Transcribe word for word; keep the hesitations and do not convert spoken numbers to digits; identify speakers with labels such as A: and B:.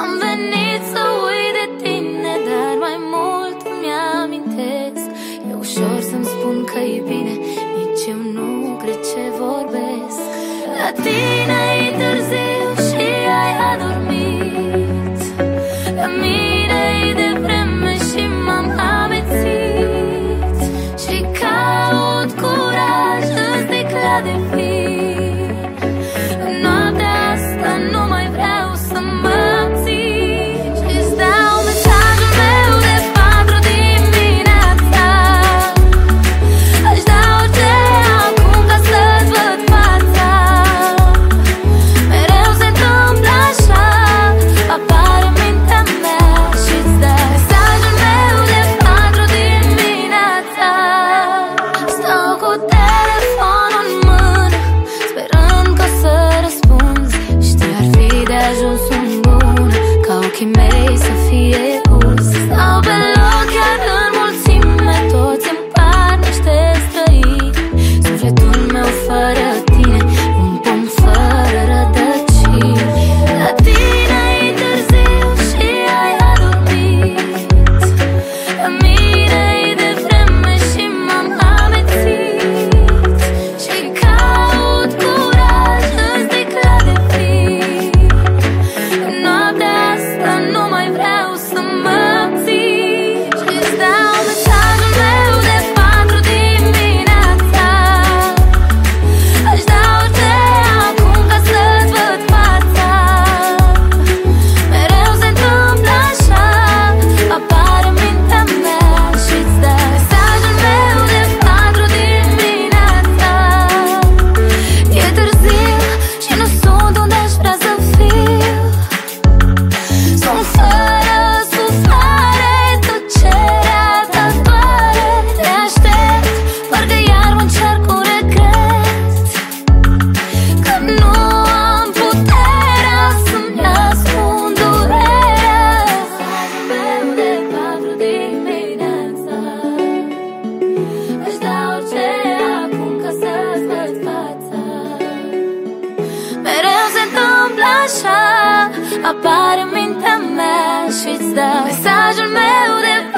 A: Am venit să uit de tine, dar mai mult îmi amintesc. E ușor să-mi spun că e bine, nici eu nu cred ce vorbesc. La tine e târziu și ai adormit, la mine e devreme și m-am amețit. Și caut curaj în sticla de vin. Noaptea asta nu mai vreau să mă țin. Și-ți dau mesajul meu de patru dimineața. Aș da orice acum ca să-ți văd fața. Mereu se întâmplă așa, apare în mintea mea. Și-ți dau mesajul meu de patru dimineața. Stau cu telefonul în mână, sperând că o să răspunzi. Știu, ar fi de ajuns un bun ca ochii mei să fie uz. Stau pe loc chiar în mulțime, toți îmi par niște străini. Sufletul meu fără tine, un pom fără rădăcini. La tine e târziu și ai adormit, la mine e devreme și m-am amețit. Și caut curaj în sticla de vin. Noaptea asta nu mai vreau să mă țin. Și-ți dau mesajul meu de patru dimineața. Aș da orice acum ca să-ți văd fața. Mereu se întâmplă așa, apare în mintea mea. Și-ți dau mesajul meu de patru dimineața. E târziu și nu sunt unde aș vrea să fiu. Sunt fără suflare, tăcerea ta doare. Te aștept, parcă iar mă încerc cu regret, că nu am puterea să-mi ascund durerea. Mesajul meu de patru dimineața. Aș da orice acum ca să-ți văd fața. Mereu se întâmplă așa, apare în mintea mea. Și-ți dau mesajul meu de